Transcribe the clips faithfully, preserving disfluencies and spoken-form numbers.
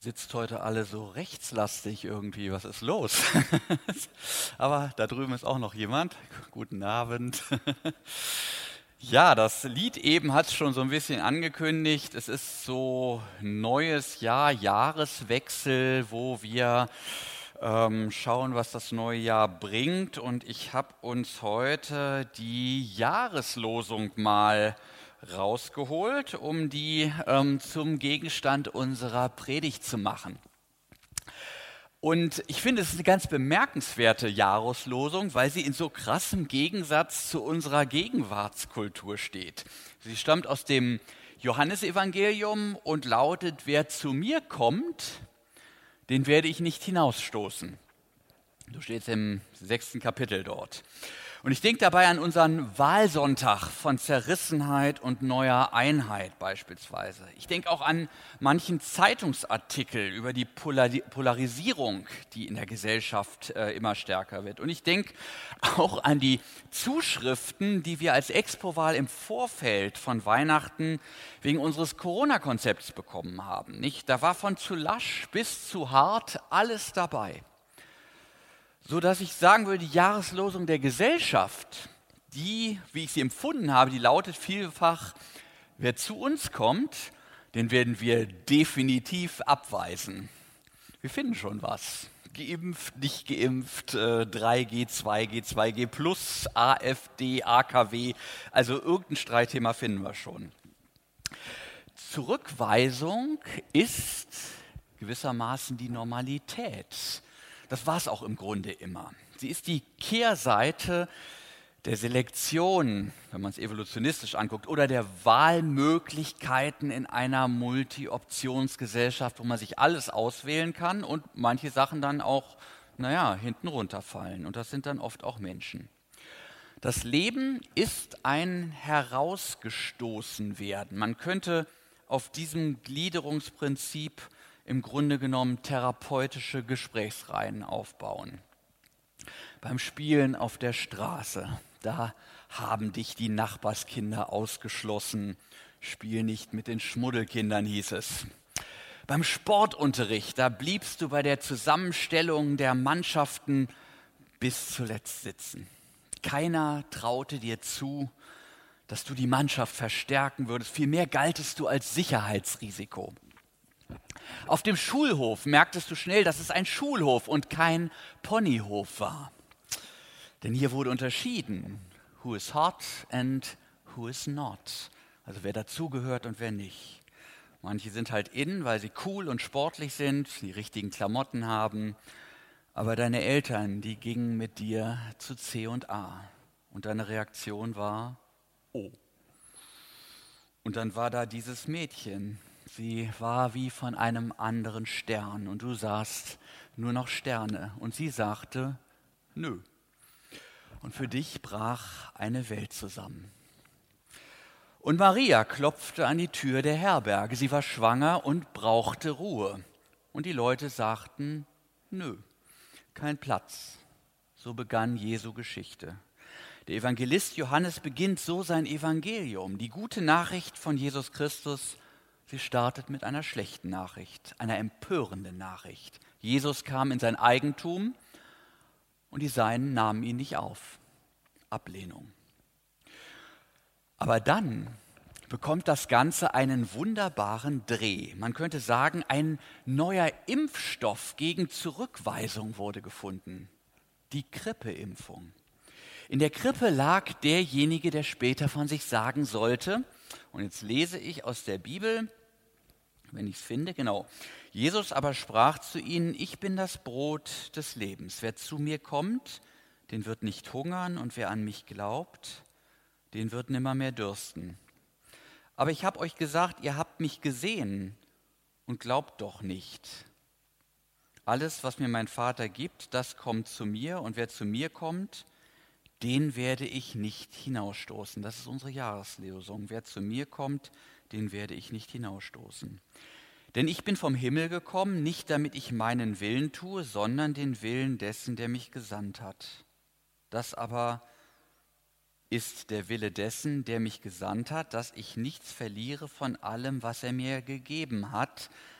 Sitzt heute alle so rechtslastig irgendwie. Was ist los? Aber da drüben ist auch noch jemand. Guten Abend. Ja, das Lied eben hat es schon so ein bisschen angekündigt. Es ist so neues Jahr, Jahreswechsel, wo wir ähm, schauen, was das neue Jahr bringt. Und ich habe uns heute die Jahreslosung mal rausgeholt, um die ähm, zum Gegenstand unserer Predigt zu machen. Und ich finde, es ist eine ganz bemerkenswerte Jahreslosung, weil sie in so krassem Gegensatz zu unserer Gegenwartskultur steht. Sie stammt aus dem Johannesevangelium und lautet: Wer zu mir kommt, den werde ich nicht hinausstoßen. So steht es im sechsten Kapitel dort. Und ich denke dabei an unseren Wahlsonntag von Zerrissenheit und neuer Einheit beispielsweise. Ich denke auch an manchen Zeitungsartikel über die Polarisierung, die in der Gesellschaft äh, immer stärker wird. Und ich denke auch an die Zuschriften, die wir als Expo-Wahl im Vorfeld von Weihnachten wegen unseres Corona-Konzepts bekommen haben. Nicht? Da war von zu lasch bis zu hart alles dabei. So dass ich sagen würde, die Jahreslosung der Gesellschaft, die, wie ich sie empfunden habe, die lautet vielfach: Wer zu uns kommt, den werden wir definitiv abweisen. Wir finden schon was. Geimpft, nicht geimpft, äh, drei G, zwei G, zwei G plus, AfD, A K W, also irgendein Streitthema finden wir schon. Zurückweisung ist gewissermaßen die Normalität. Das war es auch im Grunde immer. Sie ist die Kehrseite der Selektion, wenn man es evolutionistisch anguckt, oder der Wahlmöglichkeiten in einer Multi-Optionsgesellschaft, wo man sich alles auswählen kann und manche Sachen dann auch, naja, hinten runterfallen. Und das sind dann oft auch Menschen. Das Leben ist ein Herausgestoßenwerden. Man könnte auf diesem Gliederungsprinzip im Grunde genommen therapeutische Gesprächsreihen aufbauen. Beim Spielen auf der Straße, da haben dich die Nachbarskinder ausgeschlossen. Spiel nicht mit den Schmuddelkindern, hieß es. Beim Sportunterricht, da bliebst du bei der Zusammenstellung der Mannschaften bis zuletzt sitzen. Keiner traute dir zu, dass du die Mannschaft verstärken würdest. Vielmehr galtest du als Sicherheitsrisiko. Auf dem Schulhof merktest du schnell, dass es ein Schulhof und kein Ponyhof war. Denn hier wurde unterschieden, who is hot and who is not. Also wer dazugehört und wer nicht. Manche sind halt in, weil sie cool und sportlich sind, die richtigen Klamotten haben. Aber deine Eltern, die gingen mit dir zu C und A. Und deine Reaktion war, oh. Und dann war da dieses Mädchen. Sie war wie von einem anderen Stern und du sahst nur noch Sterne. Und sie sagte, nö. Und für dich brach eine Welt zusammen. Und Maria klopfte an die Tür der Herberge. Sie war schwanger und brauchte Ruhe. Und die Leute sagten, nö, kein Platz. So begann Jesu Geschichte. Der Evangelist Johannes beginnt so sein Evangelium. Die gute Nachricht von Jesus Christus. Sie startet mit einer schlechten Nachricht, einer empörenden Nachricht. Jesus kam in sein Eigentum und die Seinen nahmen ihn nicht auf. Ablehnung. Aber dann bekommt das Ganze einen wunderbaren Dreh. Man könnte sagen, ein neuer Impfstoff gegen Zurückweisung wurde gefunden. Die Grippeimpfung. In der Krippe lag derjenige, der später von sich sagen sollte, und jetzt lese ich aus der Bibel, wenn ich es finde, genau. Jesus aber sprach zu ihnen, ich bin das Brot des Lebens. Wer zu mir kommt, den wird nicht hungern und wer an mich glaubt, den wird nimmermehr dürsten. Aber ich habe euch gesagt, ihr habt mich gesehen und glaubt doch nicht. Alles, was mir mein Vater gibt, das kommt zu mir und wer zu mir kommt, den werde ich nicht hinausstoßen. Das ist unsere Jahreslosung. Wer zu mir kommt, den werde ich nicht hinausstoßen. Denn ich bin vom Himmel gekommen, nicht damit ich meinen Willen tue, sondern den Willen dessen, der mich gesandt hat. Das aber ist der Wille dessen, der mich gesandt hat, dass ich nichts verliere von allem, was er mir gegeben hat,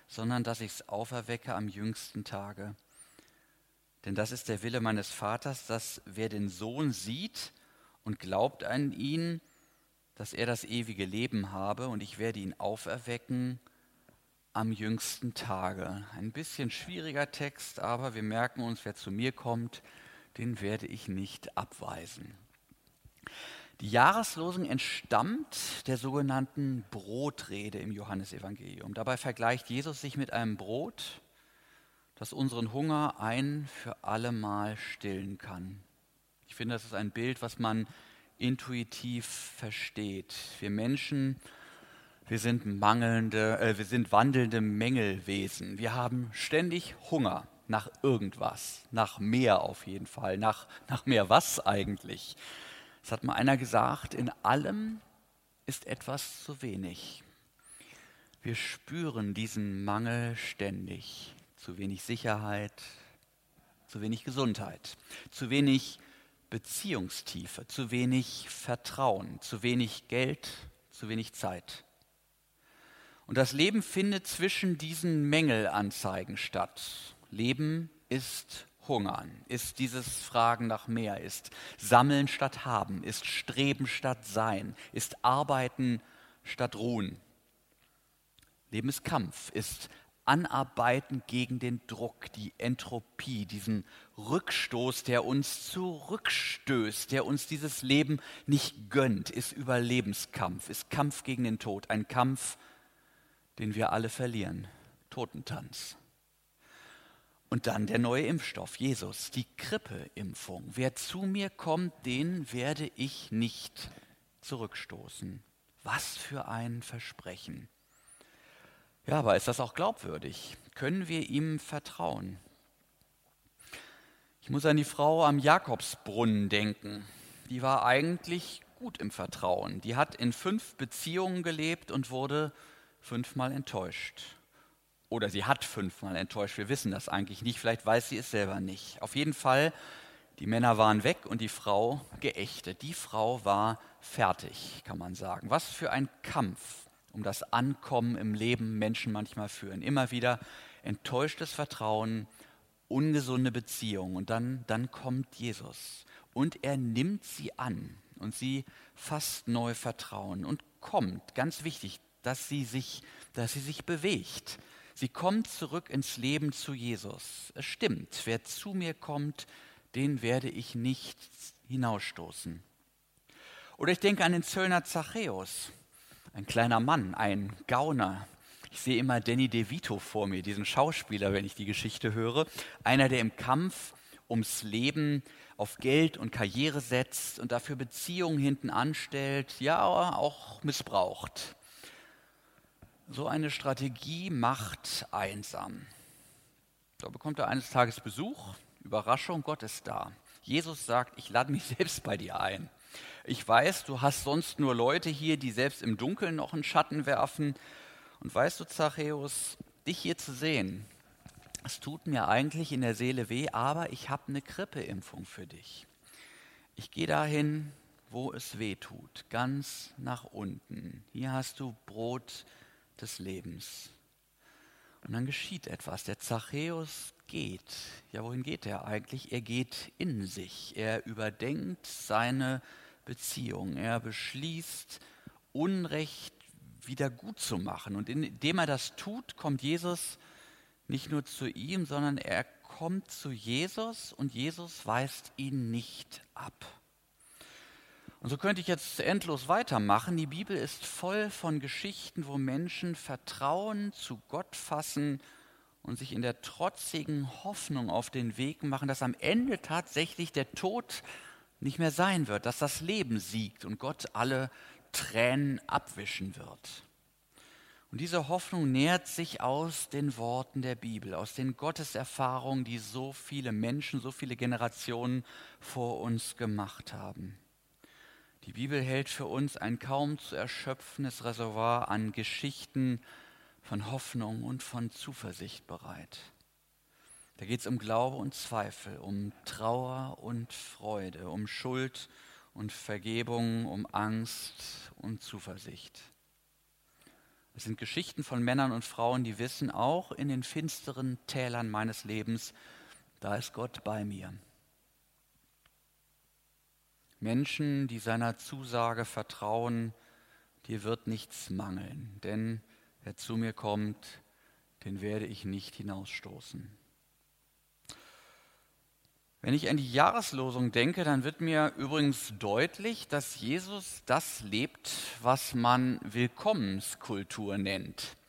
sondern dass ich es auferwecke am jüngsten Tage. Denn das ist der Wille meines Vaters, dass wer den Sohn sieht und glaubt an ihn, dass er das ewige Leben habe, und ich werde ihn auferwecken am jüngsten Tage. Ein bisschen schwieriger Text, aber wir merken uns, wer zu mir kommt, den werde ich nicht abweisen. Die Jahreslosung entstammt der sogenannten Brotrede im Johannesevangelium. Dabei vergleicht Jesus sich mit einem Brot, das unseren Hunger ein für allemal stillen kann. Ich finde, das ist ein Bild, was man intuitiv versteht. Wir Menschen, wir sind mangelnde, äh, wir sind wandelnde Mängelwesen. Wir haben ständig Hunger nach irgendwas, nach mehr auf jeden Fall, nach, nach mehr was eigentlich. Es hat mal einer gesagt, in allem ist etwas zu wenig. Wir spüren diesen Mangel ständig. Zu wenig Sicherheit, zu wenig Gesundheit, zu wenig Beziehungstiefe, zu wenig Vertrauen, zu wenig Geld, zu wenig Zeit. Und das Leben findet zwischen diesen Mängelanzeigen statt. Leben ist Hungern, ist dieses Fragen nach mehr, ist Sammeln statt Haben, ist Streben statt Sein, ist Arbeiten statt Ruhen. Leben ist Kampf, ist Anarbeiten gegen den Druck, die Entropie, diesen Rückstoß, der uns zurückstößt, der uns dieses Leben nicht gönnt, ist Überlebenskampf, ist Kampf gegen den Tod, ein Kampf, den wir alle verlieren, Totentanz. Und dann der neue Impfstoff, Jesus, die Grippeimpfung. Wer zu mir kommt, den werde ich nicht zurückstoßen. Was für ein Versprechen. Ja, aber ist das auch glaubwürdig? Können wir ihm vertrauen? Ich muss an die Frau am Jakobsbrunnen denken. Die war eigentlich gut im Vertrauen. Die hat in fünf Beziehungen gelebt und wurde fünfmal enttäuscht. Oder sie hat fünfmal enttäuscht. Wir wissen das eigentlich nicht. Vielleicht weiß sie es selber nicht. Auf jeden Fall, die Männer waren weg und die Frau geächtet. Die Frau war fertig, kann man sagen. Was für ein Kampf um das Ankommen im Leben Menschen manchmal führen. Immer wieder enttäuschtes Vertrauen, ungesunde Beziehungen. Und dann, dann kommt Jesus. Und er nimmt sie an. Und sie fasst neu Vertrauen. Und kommt, ganz wichtig, dass sie sich, dass sie sich bewegt. Sie kommt zurück ins Leben zu Jesus. Es stimmt, wer zu mir kommt, den werde ich nicht hinausstoßen. Oder ich denke an den Zöllner Zachäus. Ein kleiner Mann, ein Gauner. Ich sehe immer Danny DeVito vor mir, diesen Schauspieler, wenn ich die Geschichte höre. Einer, der im Kampf ums Leben auf Geld und Karriere setzt und dafür Beziehungen hinten anstellt, ja auch missbraucht. So eine Strategie macht einsam. Da bekommt er eines Tages Besuch. Überraschung, Gott ist da. Jesus sagt, ich lade mich selbst bei dir ein. Ich weiß, du hast sonst nur Leute hier, die selbst im Dunkeln noch einen Schatten werfen. Und weißt du, Zachäus, dich hier zu sehen, es tut mir eigentlich in der Seele weh, aber ich habe eine Grippeimpfung für dich. Ich gehe dahin, wo es weh tut, ganz nach unten. Hier hast du Brot des Lebens. Und dann geschieht etwas. Der Zachäus geht. Ja, wohin geht er eigentlich? Er geht in sich. Er überdenkt seine Beziehung. Er beschließt, Unrecht wieder gut zu machen. Und indem er das tut, kommt Jesus nicht nur zu ihm, sondern er kommt zu Jesus und Jesus weist ihn nicht ab. Und so könnte ich jetzt endlos weitermachen. Die Bibel ist voll von Geschichten, wo Menschen Vertrauen zu Gott fassen und sich in der trotzigen Hoffnung auf den Weg machen, dass am Ende tatsächlich der Tod nicht mehr sein wird, dass das Leben siegt und Gott alle Tränen abwischen wird. Und diese Hoffnung nährt sich aus den Worten der Bibel, aus den Gotteserfahrungen, die so viele Menschen, so viele Generationen vor uns gemacht haben. Die Bibel hält für uns ein kaum zu erschöpfendes Reservoir an Geschichten von Hoffnung und von Zuversicht bereit. Da geht es um Glaube und Zweifel, um Trauer und Freude, um Schuld und Vergebung, um Angst und Zuversicht. Es sind Geschichten von Männern und Frauen, die wissen, auch in den finsteren Tälern meines Lebens, da ist Gott bei mir. Menschen, die seiner Zusage vertrauen, dir wird nichts mangeln, denn wer zu mir kommt, den werde ich nicht hinausstoßen. Wenn ich an die Jahreslosung denke, dann wird mir übrigens deutlich, dass Jesus das lebt, was man Willkommenskultur nennt.